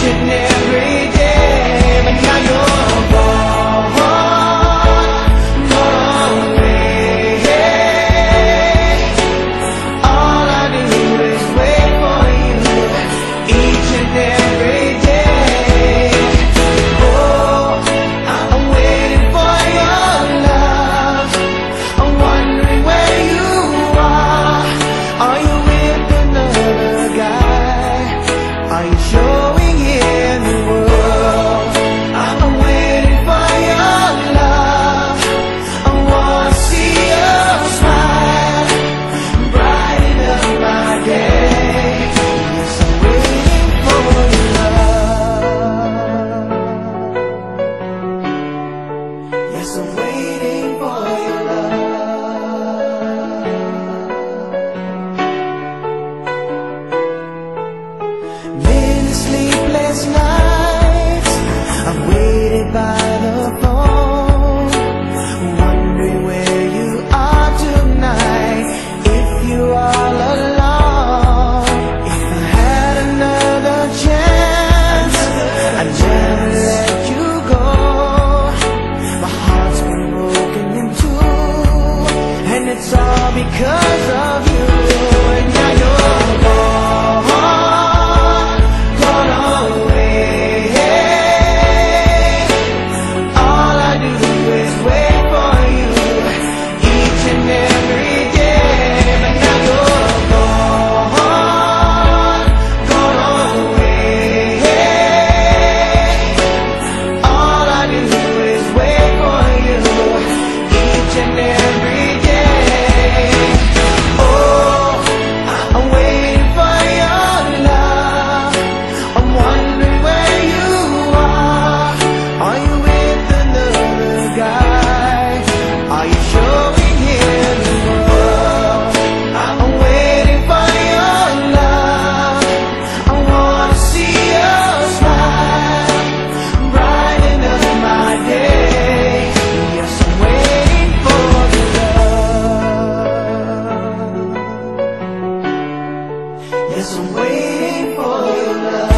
and every day. But now you're gone away. All I do is wait for you each and every day. Oh, I'm waiting for your love. I'm wondering where you are. Are you with another guy? Are you showing in the world? I'm waiting for your love. I wanna see your smile, brighten up my day. Yes, I'm waiting for your love. Yes, I'm waiting for your love. Many sleepless nights I've waited by the phone, wondering where you are tonight. If you're all alone, if I had another chance, I'd never let you go. My heart's been broken in two, and it's all because of you. And now you're gone away. All I do is wait for you each and every day. But now you're gone away. All I do is wait for you each and every day. Oh, I'm waiting for your love. I'm wondering where you are. Are you with another guy? Are you showing in the world? I'm waiting for your love. I wanna see your smile, brighten up my day. Yes, I'm waiting for your love. Yes, I'm waiting for your love.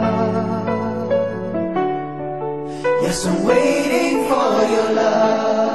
Yes, I'm waiting for your love.